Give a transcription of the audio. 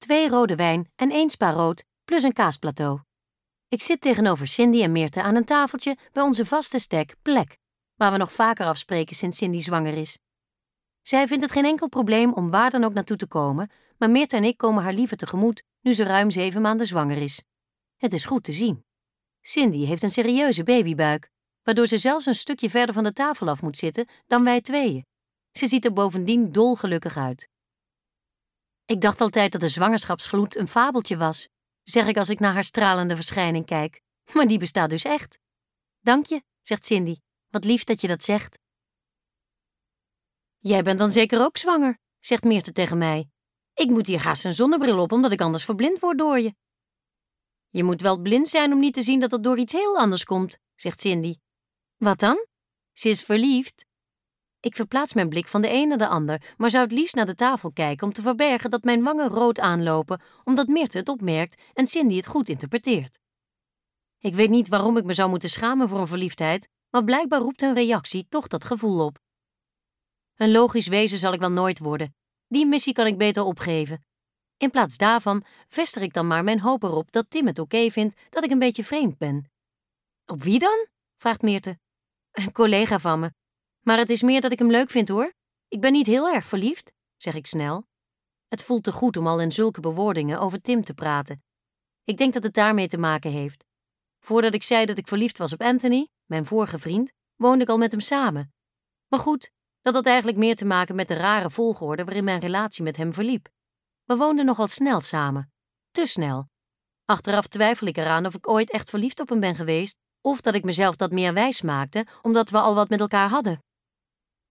2 rode wijn en 1 spa rood, plus een kaasplateau. Ik zit tegenover Cindy en Meerte aan een tafeltje bij onze vaste stek Plek, waar we nog vaker afspreken sinds Cindy zwanger is. Zij vindt het geen enkel probleem om waar dan ook naartoe te komen, maar Meerte en ik komen haar liever tegemoet nu ze ruim 7 maanden zwanger is. Het is goed te zien. Cindy heeft een serieuze babybuik, waardoor ze zelfs een stukje verder van de tafel af moet zitten dan wij tweeën. Ze ziet er bovendien dolgelukkig uit. Ik dacht altijd dat de zwangerschapsgloed een fabeltje was, zeg ik als ik naar haar stralende verschijning kijk. Maar die bestaat dus echt. Dank je, zegt Cindy. Wat lief dat je dat zegt. Jij bent dan zeker ook zwanger, zegt Meerte tegen mij. Ik moet hier haast een zonnebril op, omdat ik anders verblind word door je. Je moet wel blind zijn om niet te zien dat het door iets heel anders komt, zegt Cindy. Wat dan? Ze is verliefd. Ik verplaats mijn blik van de een naar de ander, maar zou het liefst naar de tafel kijken om te verbergen dat mijn wangen rood aanlopen, omdat Meerte het opmerkt en Cindy het goed interpreteert. Ik weet niet waarom ik me zou moeten schamen voor een verliefdheid, maar blijkbaar roept hun reactie toch dat gevoel op. Een logisch wezen zal ik wel nooit worden. Die missie kan ik beter opgeven. In plaats daarvan vestig ik dan maar mijn hoop erop dat Tim het oké vindt dat ik een beetje vreemd ben. Op wie dan? Vraagt Meerte. Een collega van me. Maar het is meer dat ik hem leuk vind hoor. Ik ben niet heel erg verliefd, zeg ik snel. Het voelt te goed om al in zulke bewoordingen over Tim te praten. Ik denk dat het daarmee te maken heeft. Voordat ik zei dat ik verliefd was op Anthony, mijn vorige vriend, woonde ik al met hem samen. Maar goed, dat had eigenlijk meer te maken met de rare volgorde waarin mijn relatie met hem verliep. We woonden nogal snel samen. Te snel. Achteraf twijfel ik eraan of ik ooit echt verliefd op hem ben geweest, of dat ik mezelf dat meer wijs maakte, omdat we al wat met elkaar hadden.